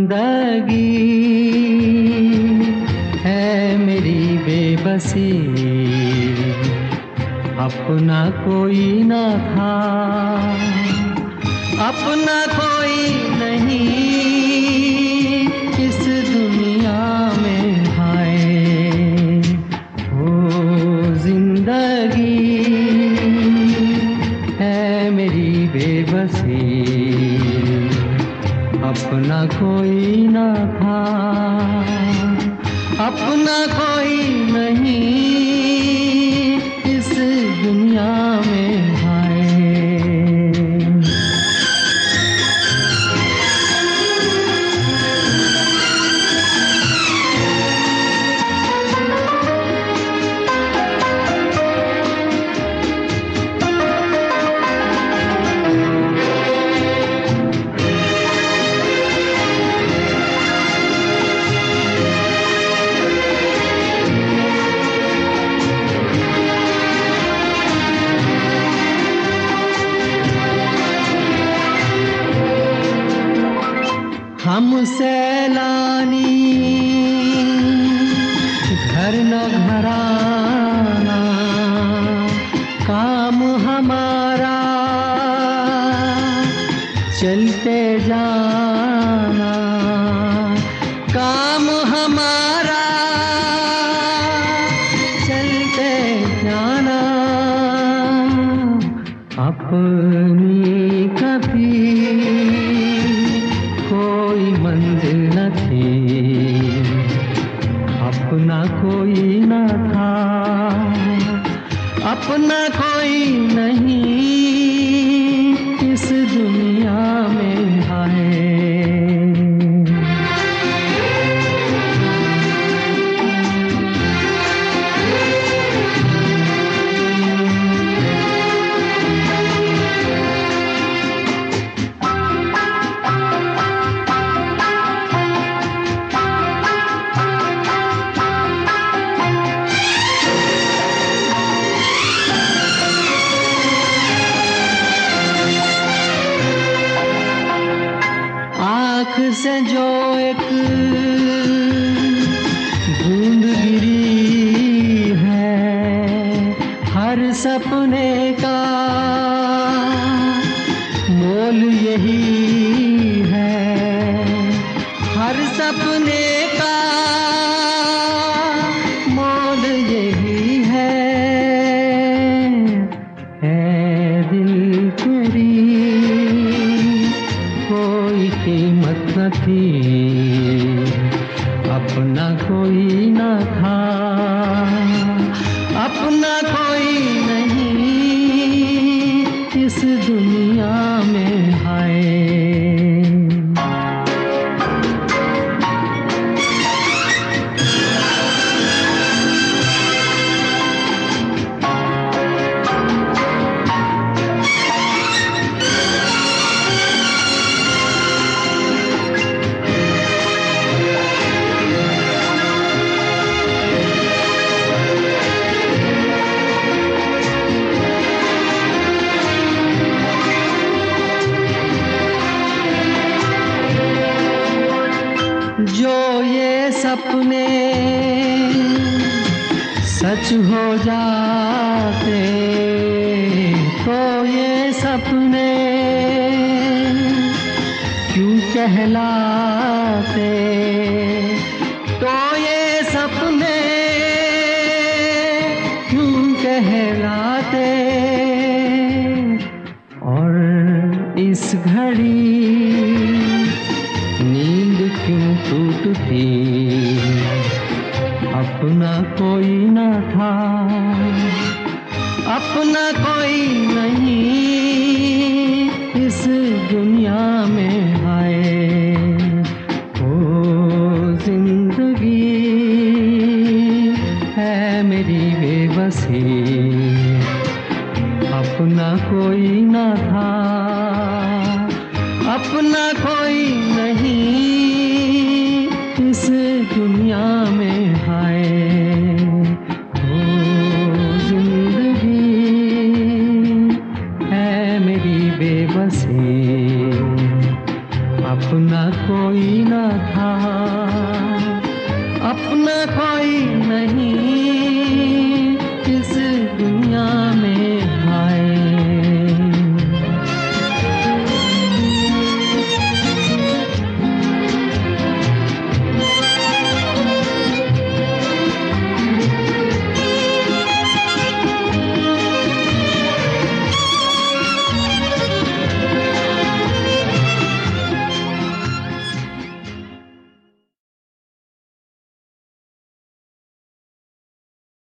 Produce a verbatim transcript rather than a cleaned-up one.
जिंदगी है मेरी बेबसी, अपना कोई ना था, अपना कोई नहीं इस दुनिया में। हाय ओ जिंदगी है मेरी बेबसी, अपना कोई ना था, अपना कोई नहीं इस दुनिया में। हाय हम सैलानी घर न घराना, काम हमारा चलते जाना, काम हमारा चलते जाना। अपनी कभी कोई मंजिल न थी, अपना कोई न था, अपना कोई नहीं इस दुनिया में। हाय आँख से जो एक बूंद गिरी है, हर सपने का मोल यही है, हर सपने का मोल यही है। है दिल तेरी कोई कीमत न थी, अपना कोई न था, अपना कोई नहीं इस दुनिया में। हाय जो ये सपने सच हो जाते, तो ये सपने क्यों कहलाते, तो ये सपने क्यों कहलाते। और इस घड़ी नींद क्यों टूटती, अपना कोई न था, अपना कोई नहीं इस दुनिया में। हाय ओ जिंदगी है मेरी बेबसी, अपना कोई न था, अपना कोई नहीं इस दुनिया में। हाय ओ जिंदगी है मेरी बेबसी, था, अपना कोई नहीं